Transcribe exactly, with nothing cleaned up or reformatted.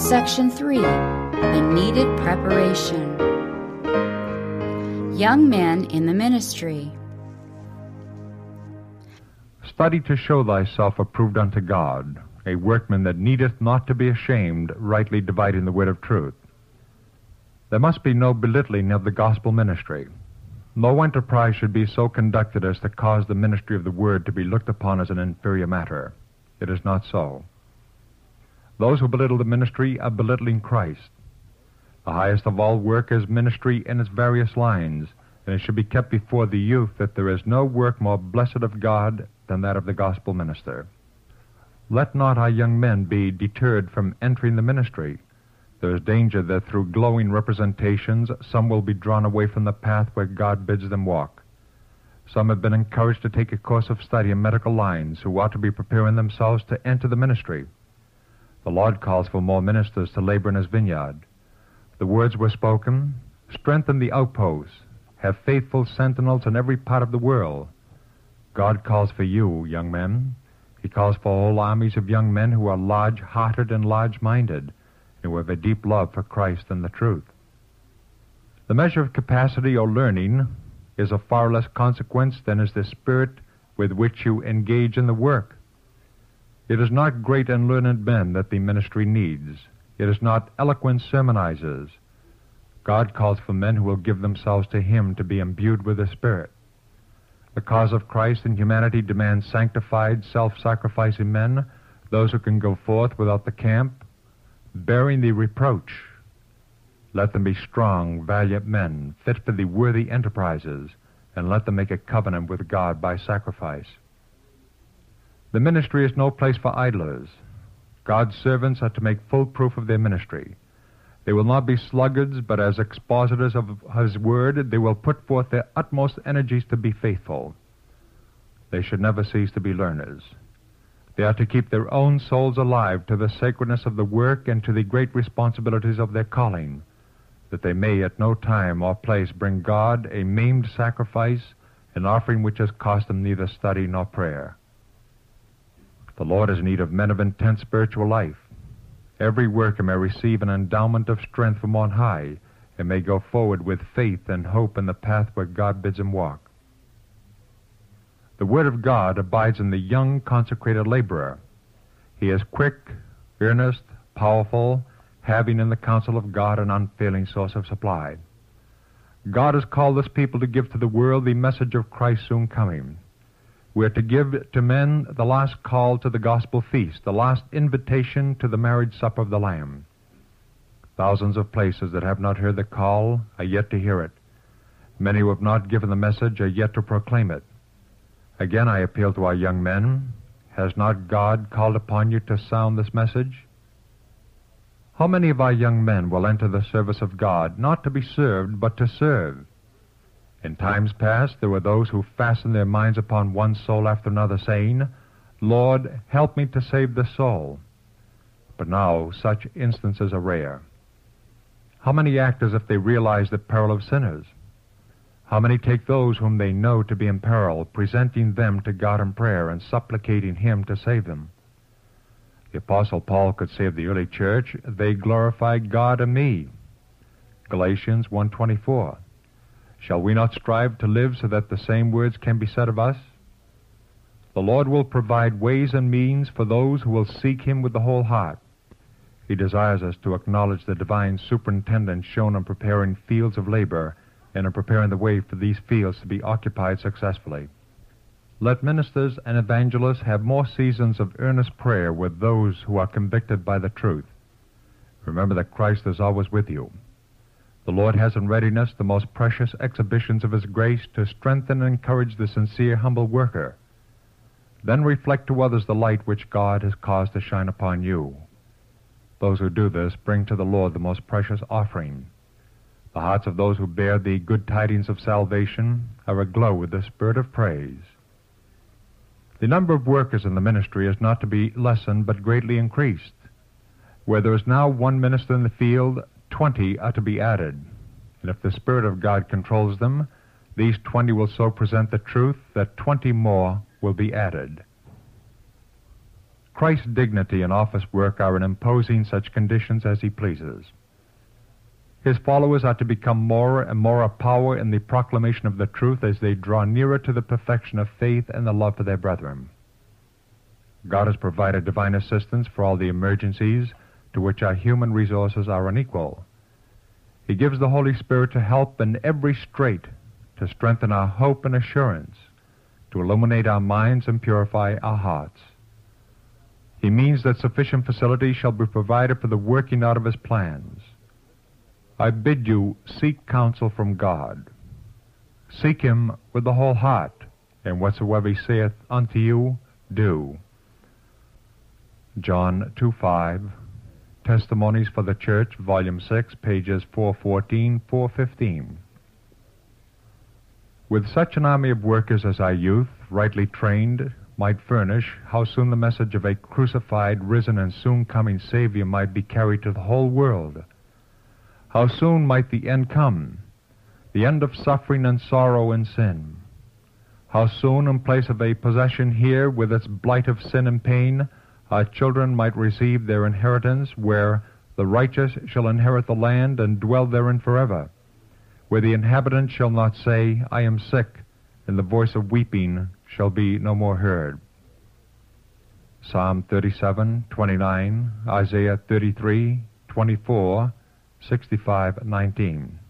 Section three. The Needed Preparation. Young men in the ministry. Study to show thyself approved unto God, a workman that needeth not to be ashamed, rightly dividing the word of truth. There must be no belittling of the gospel ministry. No enterprise should be so conducted as to cause the ministry of the word to be looked upon as an inferior matter. It is not so. Those who belittle the ministry are belittling Christ. The highest of all work is ministry in its various lines, and it should be kept before the youth that there is no work more blessed of God than that of the gospel minister. Let not our young men be deterred from entering the ministry. There is danger that through glowing representations some will be drawn away from the path where God bids them walk. Some have been encouraged to take a course of study in medical lines who ought to be preparing themselves to enter the ministry. The Lord calls for more ministers to labor in his vineyard. The words were spoken, strengthen the outposts, have faithful sentinels in every part of the world. God calls for you, young men. He calls for whole armies of young men who are large-hearted and large-minded, and who have a deep love for Christ and the truth. The measure of capacity or learning is of far less consequence than is the spirit with which you engage in the work. It is not great and learned men that the ministry needs. It is not eloquent sermonizers. God calls for men who will give themselves to him to be imbued with the Spirit. The cause of Christ and humanity demands sanctified, self-sacrificing men, those who can go forth without the camp, bearing the reproach. Let them be strong, valiant men, fit for the worthy enterprises, and let them make a covenant with God by sacrifice. The ministry is no place for idlers. God's servants are to make full proof of their ministry. They will not be sluggards, but as expositors of his word, they will put forth their utmost energies to be faithful. They should never cease to be learners. They are to keep their own souls alive to the sacredness of the work and to the great responsibilities of their calling, that they may at no time or place bring God a maimed sacrifice, an offering which has cost them neither study nor prayer. The Lord is in need of men of intense spiritual life. Every worker may receive an endowment of strength from on high, and may go forward with faith and hope in the path where God bids him walk. The Word of God abides in the young consecrated laborer. He is quick, earnest, powerful, having in the counsel of God an unfailing source of supply. God has called this people to give to the world the message of Christ's soon coming. We are to give to men the last call to the gospel feast, the last invitation to the marriage supper of the Lamb. Thousands of places that have not heard the call are yet to hear it. Many who have not given the message are yet to proclaim it. Again, I appeal to our young men. Has not God called upon you to sound this message? How many of our young men will enter the service of God, not to be served, but to serve? In times past, there were those who fastened their minds upon one soul after another, saying, Lord, help me to save this soul. But now such instances are rare. How many act as if they realize the peril of sinners? How many take those whom they know to be in peril, presenting them to God in prayer and supplicating him to save them? The Apostle Paul could say of the early church, they glorify God in me. Galatians one twenty-four. Shall we not strive to live so that the same words can be said of us? The Lord will provide ways and means for those who will seek him with the whole heart. He desires us to acknowledge the divine superintendence shown in preparing fields of labor and in preparing the way for these fields to be occupied successfully. Let ministers and evangelists have more seasons of earnest prayer with those who are convicted by the truth. Remember that Christ is always with you. The Lord has in readiness the most precious exhibitions of his grace to strengthen and encourage the sincere, humble worker. Then reflect to others the light which God has caused to shine upon you. Those who do this bring to the Lord the most precious offering. The hearts of those who bear the good tidings of salvation are aglow with the spirit of praise. The number of workers in the ministry is not to be lessened, but greatly increased. Where there is now one minister in the field, twenty are to be added. And if the Spirit of God controls them, these twenty will so present the truth that twenty more will be added. Christ's dignity and office work are in imposing such conditions as he pleases. His followers are to become more and more a power in the proclamation of the truth as they draw nearer to the perfection of faith and the love for their brethren. God has provided divine assistance for all the emergencies to which our human resources are unequal. He gives the Holy Spirit to help in every strait, to strengthen our hope and assurance, to illuminate our minds and purify our hearts. He means that sufficient facilities shall be provided for the working out of his plans. I bid you seek counsel from God. Seek him with the whole heart, and whatsoever he saith unto you, do. John two five, Testimonies for the Church, Volume six, pages four fourteen, four fifteen. With such an army of workers as our youth, rightly trained, might furnish, how soon the message of a crucified, risen, and soon coming Savior might be carried to the whole world. How soon might the end come, the end of suffering and sorrow and sin. How soon, in place of a possession here with its blight of sin and pain, our children might receive their inheritance, where the righteous shall inherit the land and dwell therein forever, where the inhabitant shall not say, I am sick, and the voice of weeping shall be no more heard. Psalm thirty-seven, twenty-nine, Isaiah thirty-three, twenty-four, sixty-five, nineteen.